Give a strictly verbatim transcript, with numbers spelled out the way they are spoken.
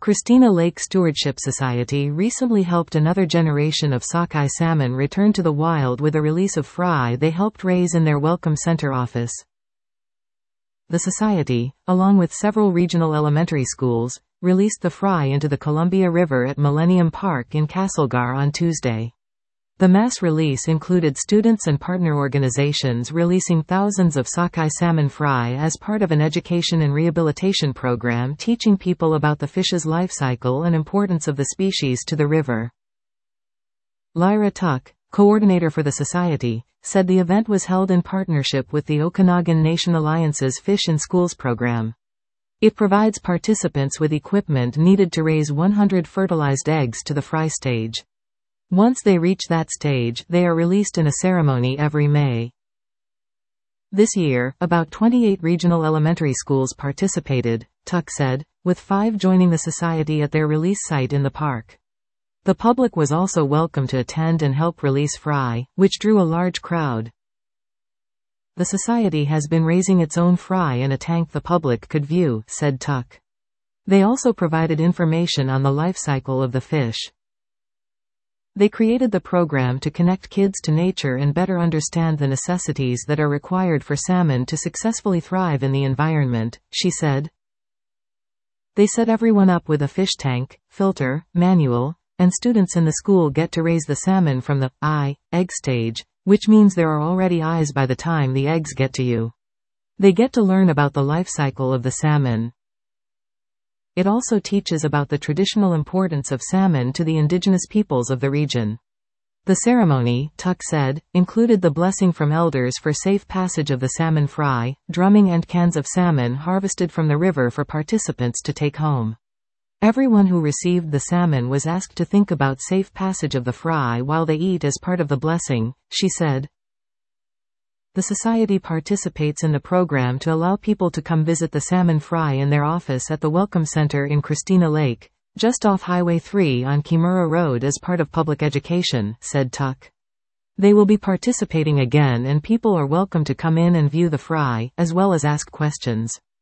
Christina Lake Stewardship Society recently helped another generation of sockeye salmon return to the wild with a release of fry they helped raise in their Welcome Center office. The society, along with several regional elementary schools, released the fry into the Columbia River at Millennium Park in Castlegar on Tuesday. The mass release included students and partner organizations releasing thousands of sockeye salmon fry as part of an education and rehabilitation program teaching people about the fish's life cycle and importance of the species to the river. Lyra Tuck, coordinator for the society, said the event was held in partnership with the Okanagan Nation Alliance's Fish in Schools program. It provides participants with equipment needed to raise one hundred fertilized eggs to the fry stage. Once they reach that stage, they are released in a ceremony every May. This year, about twenty-eight regional elementary schools participated, Tuck said, with five joining the society at their release site in the park. The public was also welcome to attend and help release fry, which drew a large crowd. The society has been raising its own fry in a tank the public could view, said Tuck. They also provided information on the life cycle of the fish. They created the program to connect kids to nature and better understand the necessities that are required for salmon to successfully thrive in the environment, she said. They set everyone up with a fish tank, filter, manual, and students in the school get to raise the salmon from the eye, egg stage, which means there are already eyes by the time the eggs get to you. They get to learn about the life cycle of the salmon. It also teaches about the traditional importance of salmon to the indigenous peoples of the region. The ceremony, Tuck said, included the blessing from elders for safe passage of the salmon fry, drumming and cans of salmon harvested from the river for participants to take home. Everyone who received the salmon was asked to think about safe passage of the fry while they eat as part of the blessing, she said. The society participates in the program to allow people to come visit the salmon fry in their office at the Welcome Center in Christina Lake, just off Highway three on Kimura Road as part of public education, said Tuck. They will be participating again and people are welcome to come in and view the fry, as well as ask questions.